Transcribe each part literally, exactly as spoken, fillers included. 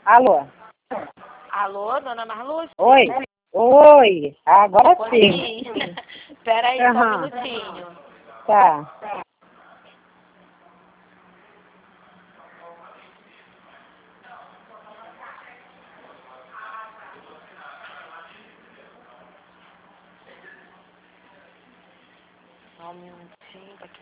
Alô? Alô, dona Marluce? Oi? Oi, agora sim. Espera aí, só um Aham. minutinho. Tá. Só um minutinho. Tá aqui.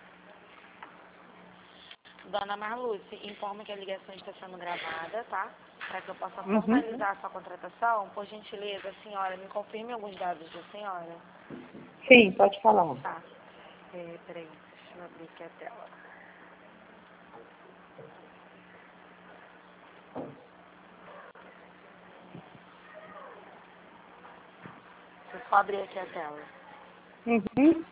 Dona Marluce, informa que a ligação está sendo gravada, tá? Para que eu possa Uhum. formalizar a sua contratação, por gentileza, senhora, me confirme alguns dados da senhora. Sim, pode falar. Tá. É, peraí, deixa eu abrir aqui a tela. Deixa eu só abrir aqui a tela. Uhum.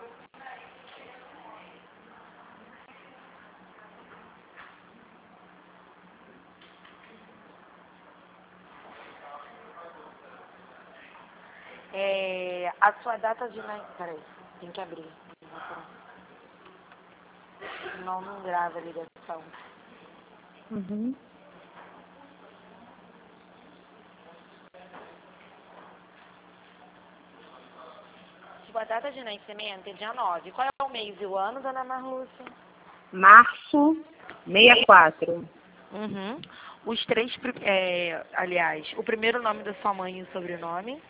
É, a sua data de nascimento... Peraí, tem que abrir. Não, não grava a ligação. Uhum. Sua data de nascimento é dia nove. Qual é o mês e o ano, dona Marlúcia? Março sessenta e quatro. Uhum. Os três, pri- é, aliás, o primeiro nome da sua mãe e o sobrenome.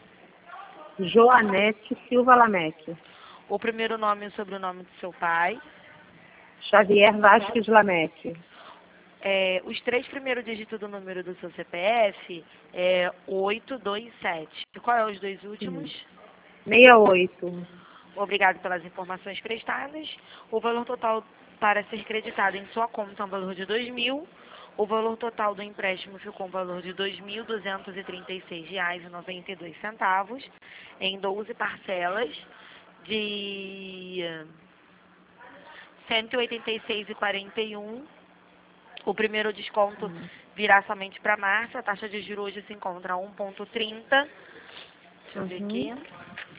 Joanete Silva Lamec. O primeiro nome e o sobrenome do seu pai. Xavier Vasques Lamec. É, os três primeiros dígitos do número do seu C P F é oito dois sete. E qual é os dois últimos? sessenta e oito. Obrigado pelas informações prestadas. O valor total para ser creditado em sua conta é um valor de dois mil. O valor total do empréstimo ficou um valor de dois mil duzentos e trinta e seis reais e noventa e dois centavos em doze parcelas de cento e oitenta e seis reais e quarenta e um. O primeiro desconto virá somente para março. A taxa de juros hoje se encontra a um vírgula trinta. Deixa eu ver aqui. Uhum.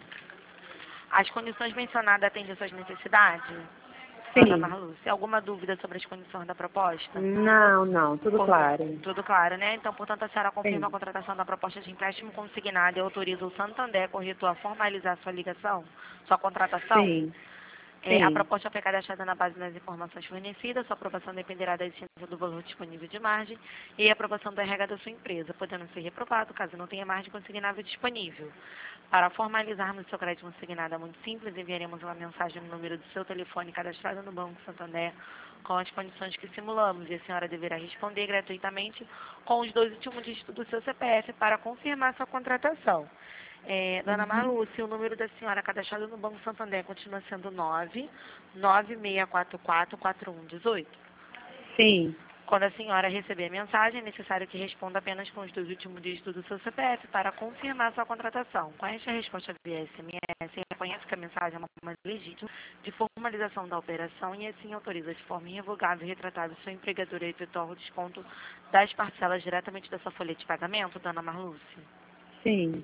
As condições mencionadas atendem às suas necessidades? Sim. Dona Marluce, alguma dúvida sobre as condições da proposta? Não, não, tudo Por- claro. Tudo claro, né? Então, portanto, a senhora confirma a Sim. contratação da proposta de empréstimo consignado e autoriza o Santander Corretor a formalizar sua ligação, sua contratação? Sim. É, a Sim. proposta foi cadastrada na base das informações fornecidas. Sua aprovação dependerá da existência do valor disponível de margem e a aprovação da R H da sua empresa, podendo ser reprovado caso não tenha margem consignável disponível. Para formalizarmos seu crédito consignado é muito simples, enviaremos uma mensagem no número do seu telefone cadastrado no Banco Santander com as condições que simulamos e a senhora deverá responder gratuitamente com os dois últimos dígitos do seu C P F para confirmar sua contratação. É, dona Uhum. Marluce, o número da senhora cadastrado no Banco Santander continua sendo nove nove seis quatro quatro quatro um um oito. Sim. Quando a senhora receber a mensagem, é necessário que responda apenas com os dois últimos dígitos do seu C P F para confirmar sua contratação. Com esta resposta via S M S, reconhece que a mensagem é uma forma legítima de formalização da operação e assim autoriza de forma irrevogável e retratável seu empregador a efetuar o desconto das parcelas diretamente da sua folha de pagamento, dona Marluce. Sim.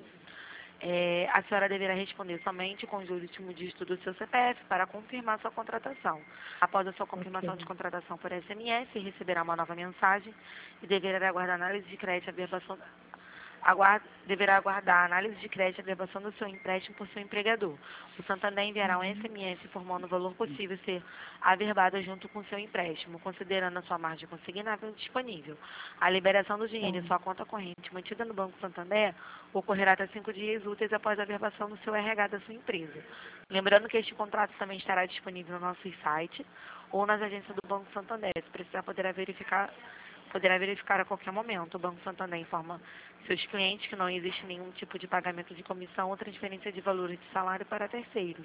É, a senhora deverá responder somente com os dois últimos dígitos do seu C P F para confirmar sua contratação. Após a sua confirmação Ok. de contratação por S M S, receberá uma nova mensagem e deverá aguardar análise de crédito e averbação. Aguarda, deverá aguardar a análise de crédito e averbação do seu empréstimo por seu empregador. O Santander enviará um S M S informando o valor possível ser averbado junto com o seu empréstimo, considerando a sua margem consignável disponível. A liberação do dinheiro em sua conta corrente mantida no Banco Santander ocorrerá até cinco dias úteis após a averbação do seu R H da sua empresa. Lembrando que este contrato também estará disponível no nosso site ou nas agências do Banco Santander. Se precisar, poderá verificar Poderá verificar a qualquer momento. O Banco Santander informa seus clientes que não existe nenhum tipo de pagamento de comissão ou transferência de valores de salário para terceiros.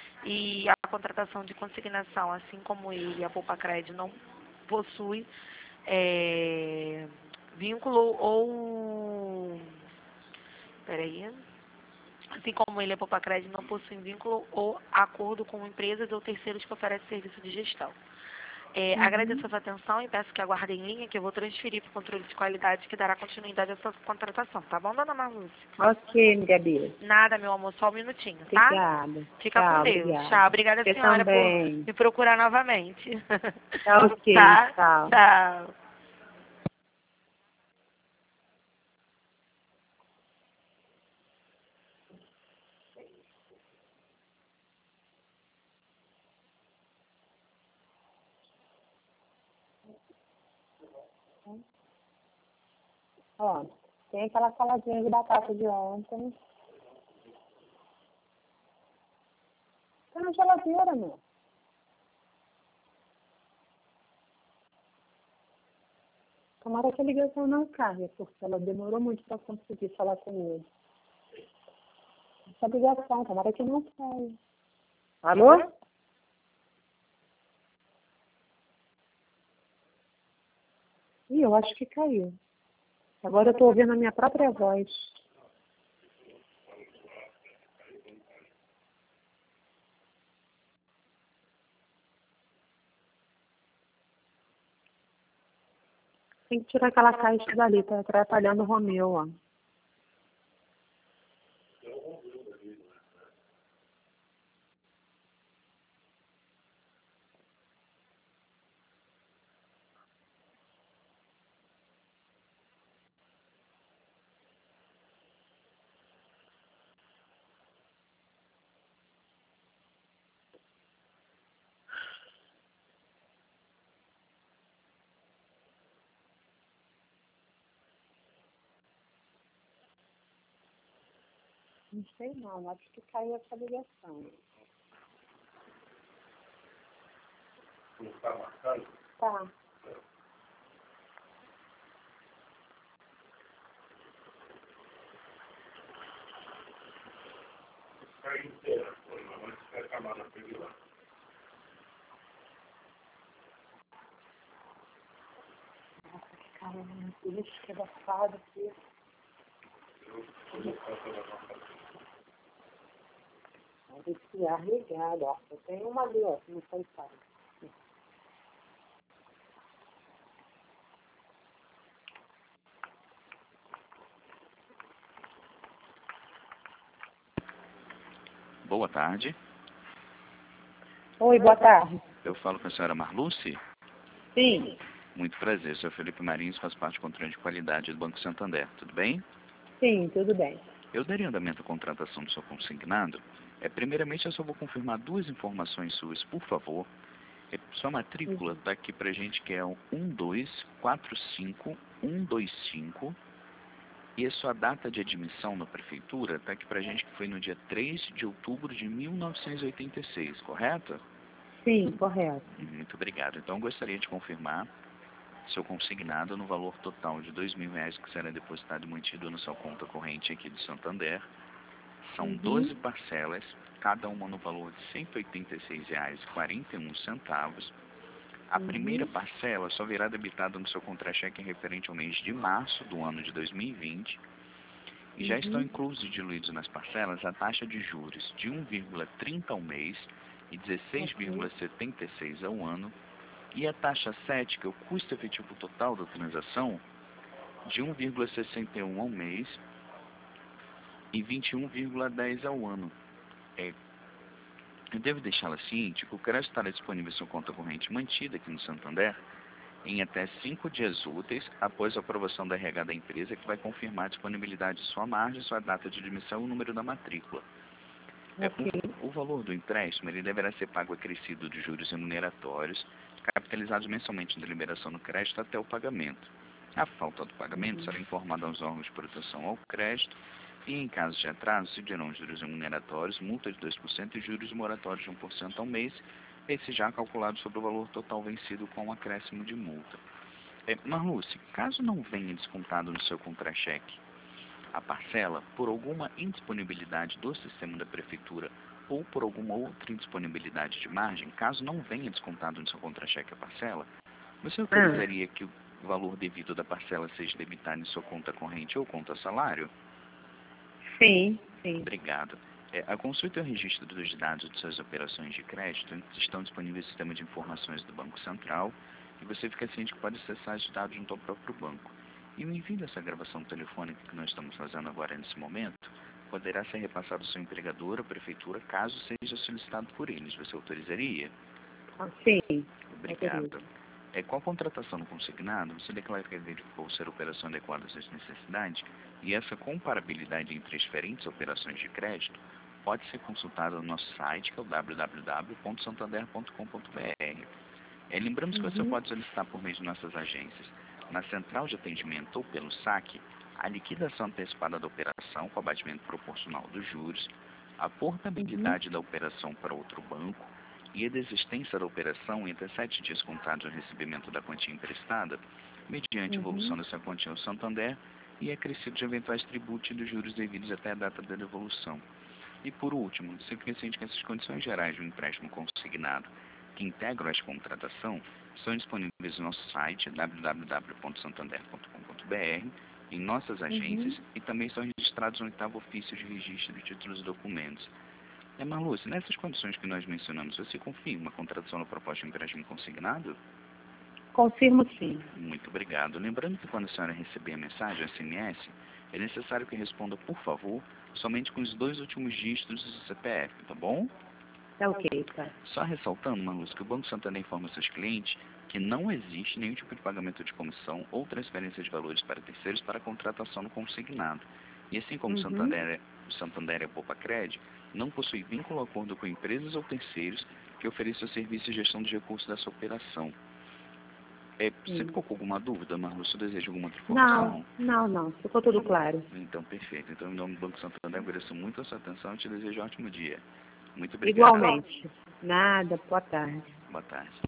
E a contratação de consignação, assim como ele, a Poupa Crédito não possui é, vínculo ou... Peraí. Assim como ele, a Poupa Crédito não possui vínculo ou acordo com empresas ou terceiros que oferecem serviço de gestão. É, agradeço a Uhum. sua atenção e peço que aguardem em linha que eu vou transferir para o controle de qualidade que dará continuidade à sua contratação. Tá bom, dona Marluce? Ok, Gabi. Nada, meu amor, só um minutinho, tá? Obrigada. Fica com Tchau, Deus. obrigada. Tchau. Obrigada, Você senhora, por também. me procurar novamente. Tá ok, Tá? tchau. Tchau. Ó, tem aquela saladinha de batata de ontem. Tá na geladeira, meu. Tomara que a ligação não caia, porque ela demorou muito para conseguir falar com ele. Essa ligação, tomara que não caia. Alô? Ih, eu acho que caiu. Agora eu estou ouvindo a minha própria voz. Tem que tirar aquela caixa dali, tá atrapalhando o Romeu, ó. Não sei não, acho que caiu essa ligação. Não está marcando? Tá. Está inteira, foi, mas vai acabar na primeira. Nossa, que caramba, lixo que abafado aqui. Eu vou passar na nossa. Esse ar ligado, ó. Eu tenho uma ali, ó, que não foi pago. Boa tarde. Oi, boa tarde. Eu falo com a senhora Marluce. Sim, Muito prazer, sou Felipe Marins, faz parte do controle de qualidade do Banco Santander. Tudo bem? sim, tudo bem. Eu daria andamento à contratação do seu consignado. É, primeiramente, eu só vou confirmar duas informações suas, por favor. É, sua matrícula está aqui para a gente, que é o um dois quatro cinco um dois cinco. E a sua data de admissão na prefeitura está aqui para a gente, que foi no dia três de outubro de mil novecentos e oitenta e seis, correto? Sim, correto. Muito obrigado. Então, eu gostaria de confirmar seu consignado no valor total de dois mil reais que será depositado e mantido na sua conta corrente aqui do Santander. São Uhum. doze parcelas, cada uma no valor de cento e oitenta e seis reais e quarenta e um centavos. A Uhum. primeira parcela só virá debitada no seu contra-cheque referente ao mês de março do ano de dois mil e vinte. E já Uhum. estão inclusos e diluídos nas parcelas a taxa de juros de um vírgula trinta ao mês e dezesseis vírgula setenta e seis ao ano. E a taxa sete, que é o custo efetivo total da transação, de um vírgula sessenta e um ao mês e vinte e um vírgula dez ao ano. É, eu devo deixá-la ciente que o crédito estará disponível em sua conta corrente mantida aqui no Santander em até cinco dias úteis após a aprovação da R H da empresa, que vai confirmar a disponibilidade de sua margem, sua data de admissão e o número da matrícula. É, Ok. o, o valor do empréstimo ele deverá ser pago acrescido de juros remuneratórios, capitalizados mensalmente de liberação do crédito até o pagamento. A falta do pagamento será informada aos órgãos de proteção ao crédito e, em caso de atraso, se dirão juros remuneratórios, multa de dois por cento e juros moratórios de um por cento ao mês, esse já calculado sobre o valor total vencido com um acréscimo de multa. É, Marluce, caso não venha descontado no seu contra-cheque a parcela por alguma indisponibilidade do sistema da prefeitura ou por alguma outra indisponibilidade de margem, caso não venha descontado no seu contra-cheque a parcela, você autorizaria que o valor devido da parcela seja debitado em sua conta corrente ou conta salário? Sim, sim. Obrigado. É, a consulta e o registro dos dados de suas operações de crédito estão disponíveis no sistema de informações do Banco Central e você fica ciente que pode acessar esses dados junto ao próprio banco. E o envio dessa gravação telefônica que nós estamos fazendo agora nesse momento poderá ser repassado ao seu empregador ou prefeitura caso seja solicitado por eles. Você autorizaria? Ah, sim. Obrigado. É, com a contratação no consignado, você declara que verificou ser operação adequada às suas necessidades e essa comparabilidade entre as diferentes operações de crédito pode ser consultada no nosso site, que é o w w w ponto santander ponto com ponto b r. É, lembramos que você Uhum. pode solicitar por meio de nossas agências na central de atendimento ou pelo saque, a liquidação antecipada da operação com abatimento proporcional dos juros, a portabilidade uhum. da operação para outro banco e a desistência da operação entre sete dias contados do recebimento da quantia emprestada, mediante Uhum. evolução dessa quantia ao Santander e acrescido de eventuais tributos e dos juros devidos até a data da devolução. E por último, se ciente que essas condições gerais do empréstimo consignado que integram esta contratação são disponíveis no nosso site w w w ponto santander ponto com ponto b r, em nossas agências Uhum. e também são registrados no oitavo ofício de registro de títulos e documentos. É, Marluce, nessas condições que nós mencionamos, você confirma a contratação da proposta de empréstimo consignado? Confirmo sim. Muito obrigado. Lembrando que quando a senhora receber a mensagem, S M S, é necessário que responda, por favor, somente com os dois últimos dígitos do C P F, tá bom? Tá ok, tá. Só ressaltando, Marluce, que o Banco Santander informa seus clientes que não existe nenhum tipo de pagamento de comissão ou transferência de valores para terceiros para a contratação no consignado. E assim como o Uhum. Santander, o Santander e a Poupa-Cred, não possui vínculo ou acordo com empresas ou terceiros que ofereçam serviço de gestão de recursos dessa operação. É, você ficou com alguma dúvida, Marluce? Você deseja alguma outra informação? Não, não, não. Ficou tudo claro. Então, perfeito. Então, em nome do Banco Santander, agradeço muito a sua atenção e te desejo um ótimo dia. Muito obrigado. Igualmente. Nada. Boa tarde. Boa tarde.